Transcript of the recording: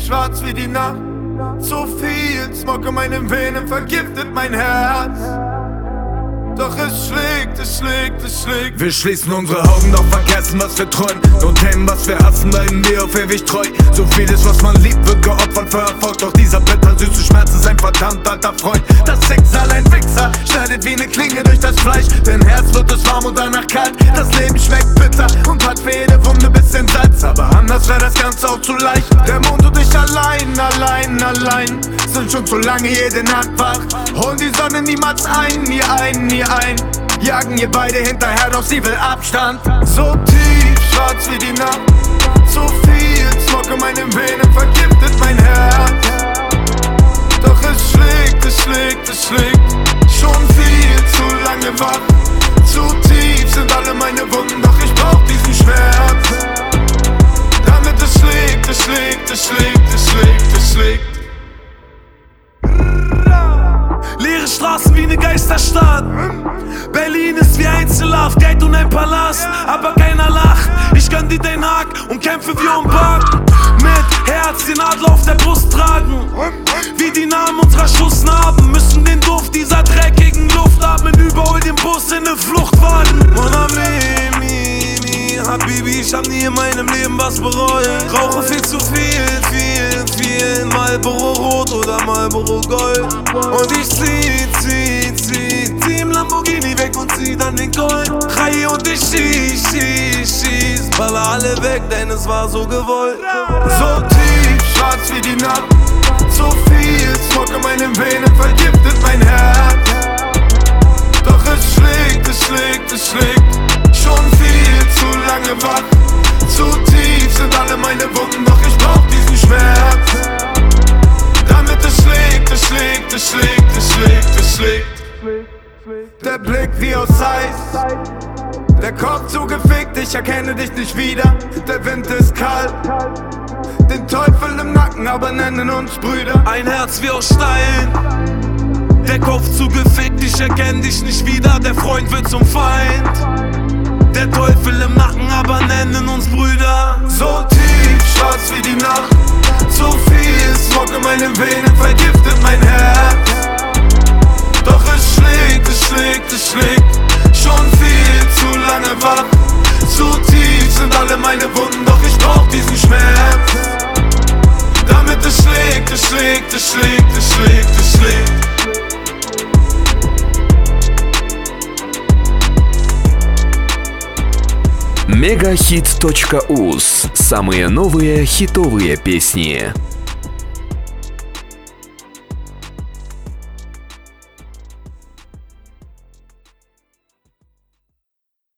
schwarz wie die Nacht. Zu viel Smog in meinen Venen vergiftet mein Herz. Doch es schlägt, es schlägt, es schlägt. Wir schließen unsere Augen, doch vergessen, was wir träumen. Und dem, was wir hassen, bleiben wir auf ewig treu. So vieles, was man liebt, wird geopfert für Erfolg. Doch dieser bittersüße Schmerz ist ein verdammt alter Freund. Das Schicksal, ein Wichser, schneidet wie eine Klinge durch das Fleisch. Dein Herz wird es warm und danach kalt. Das Leben schmeckt bitter und hat für jede Wunde bisschen Salz. Aber anders wäre das Ganze auch zu leicht. Der Mond und ich allein, allein, allein sind schon zu lange jede Nacht wach. Holen die Sonne niemals ein, nie ein, nie ein. Jagen ihr beide hinterher, doch sie will Abstand. So tief, schwarz wie die Nacht. Zu viel Smog in meinen Venen vergiftet mein Herz. Doch es schlägt, es schlägt, es schlägt. Schon viel zu lange wach. Zu tief sind alle meine Wunden, doch ich brauch diesen Schmerz. Damit es schlägt, es schlägt, es schlägt, es schlägt, es schlägt. Leere Straßen wie ne Geisterstadt. Berlin ist wie Einzelhaft, Geld und ein Palast, aber keiner lacht. Ich gönn dir den Hack und kämpfe wie Umbach. Mit Herz den Adler auf der Brust tragen. Wie die Namen unserer Schussnarben. Müssen den Duft dieser dreckigen Luft atmen. Überhol den Bus in ne Fluchtwagen. Mon ami, mi, Habibi, ich hab nie in meinem Leben was bereut. Rauche viel zu viel, viel Marlboro Rot oder Marlboro Gold. Und ich zieh im Lamborghini weg und zieh dann den Gold. Reihe und ich schieß, baller alle weg, denn es war so gewollt. So tief, schwarz wie die Nacht. Zu viel Smog in meinen Venen vergiftet mein Herz. Doch es schlägt, es schlägt, es schlägt. Schon viel zu lange wach. Zu tief sind alle meine Wunden, doch ich brauch diesen Schmerz. Damit es schlägt, es schlägt, es schlägt, es schlägt, es schlägt. Der Blick wie aus Eis, der Kopf zugefickt, ich erkenne dich nicht wieder. Der Wind ist kalt, den Teufel im Nacken, aber nennen uns Brüder. Ein Herz wie aus Stein, der Kopf zugefickt, ich erkenn dich nicht wieder. Der Freund wird zum Feind, der Teufel im Nacken, aber nennen uns Brüder. So tief, schwarz wie die Nacht. Zu viel Smog in meinen Venen vergiftet mein Herz. Doch es schlägt, es schlägt, es schlägt. Schon viel zu lange wach. Zu tief sind alle meine Wunden, doch ich brauch diesen Schmerz. Damit es schlägt, es schlägt, es schlägt, es schlägt, es schlägt. Megahit.uz. Самые новые хитовые песни.